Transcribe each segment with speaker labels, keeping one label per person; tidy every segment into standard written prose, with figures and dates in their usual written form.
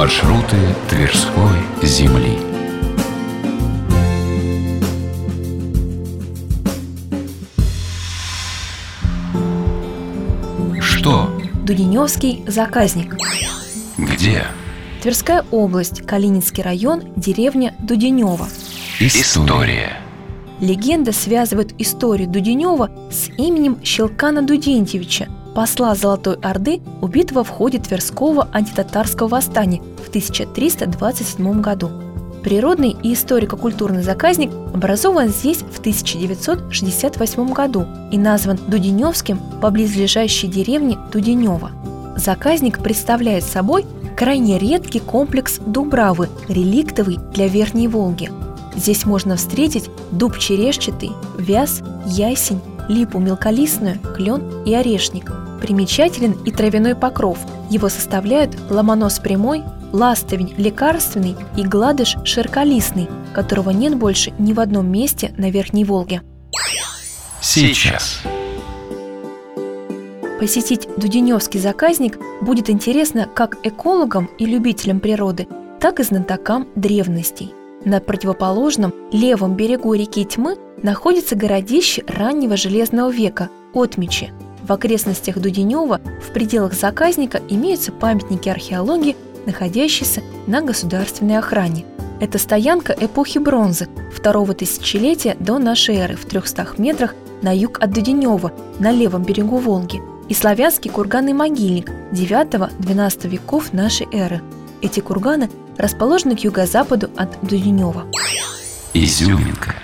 Speaker 1: Маршруты Тверской земли. Что?
Speaker 2: Дуденевский заказник.
Speaker 1: Где?
Speaker 2: Тверская область, Калининский район, деревня Дуденево.
Speaker 1: История.
Speaker 2: Легенда связывает историю Дуденева с именем Щелкана Дудентьевича, посла Золотой Орды, убитого в ходе Тверского антитатарского восстания в 1327 году. Природный и историко-культурный заказник образован здесь в 1968 году и назван Дуденевским по близлежащей деревне Дуденево. Заказник представляет собой крайне редкий комплекс дубравы, реликтовый для Верхней Волги. Здесь можно встретить дуб черешчатый, вяз, ясень, липу мелколистную, клен и орешник. Примечателен и травяной покров. Его составляют ломонос прямой, ластовень лекарственный и гладыш широколистный, которого нет больше ни в одном месте на Верхней Волге.
Speaker 1: Сейчас.
Speaker 2: Посетить Дуденевский заказник будет интересно как экологам и любителям природы, так и знатокам древностей. На противоположном левом берегу реки Тьмы находится городище раннего железного века Отмичи. В окрестностях Дуденева в пределах заказника имеются памятники археологии, находящиеся на государственной охране. Это стоянка эпохи бронзы, второго тысячелетия до нашей эры в 300 метрах на юг от Дуденева, на левом берегу Волги, и славянский курганный могильник 9-12 веков нашей эры. Эти курганы расположены к юго-западу от Дуденева.
Speaker 1: Изюминка.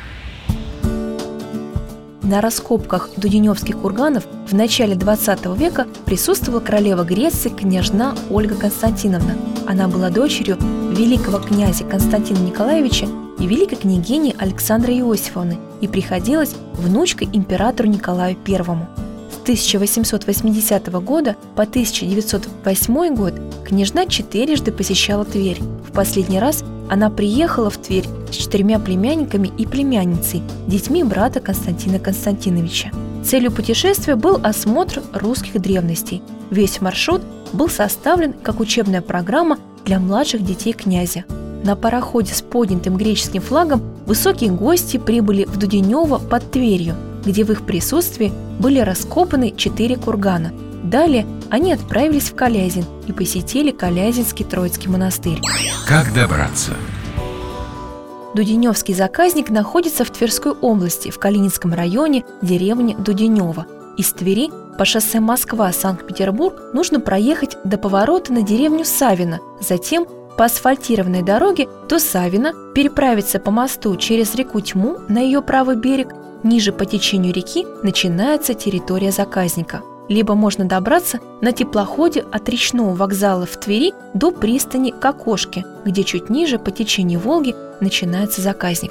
Speaker 2: На раскопках дуденевских курганов в начале XX века присутствовала королева Греции княжна Ольга Константиновна. Она была дочерью великого князя Константина Николаевича и великой княгини Александры Иосифовны и приходилась внучкой императору Николаю I. С 1880 года по 1908 год княжна 4 посещала Тверь. В последний раз она приехала в Тверь с 4 племянниками и племянницей, детьми брата Константина Константиновича. Целью путешествия был осмотр русских древностей. Весь маршрут был составлен как учебная программа для младших детей князя. На пароходе с поднятым греческим флагом высокие гости прибыли в Дуденево под Тверью, где в их присутствии были раскопаны 4 кургана. Далее они отправились в Калязин и посетили Калязинский Троицкий монастырь.
Speaker 1: Как добраться?
Speaker 2: Дуденевский заказник находится в Тверской области, в Калининском районе, деревне Дуденево. Из Твери по шоссе Москва-Санкт-Петербург нужно проехать до поворота на деревню Савино, затем по асфальтированной дороге до Савино, переправиться по мосту через реку Тьму на ее правый берег. Ниже по течению реки начинается территория заказника. Либо можно добраться на теплоходе от речного вокзала в Твери до пристани Кокошки, где чуть ниже по течению Волги начинается заказник.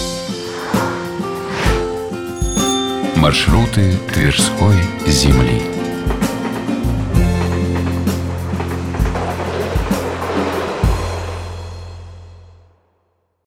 Speaker 1: Маршруты Тверской земли.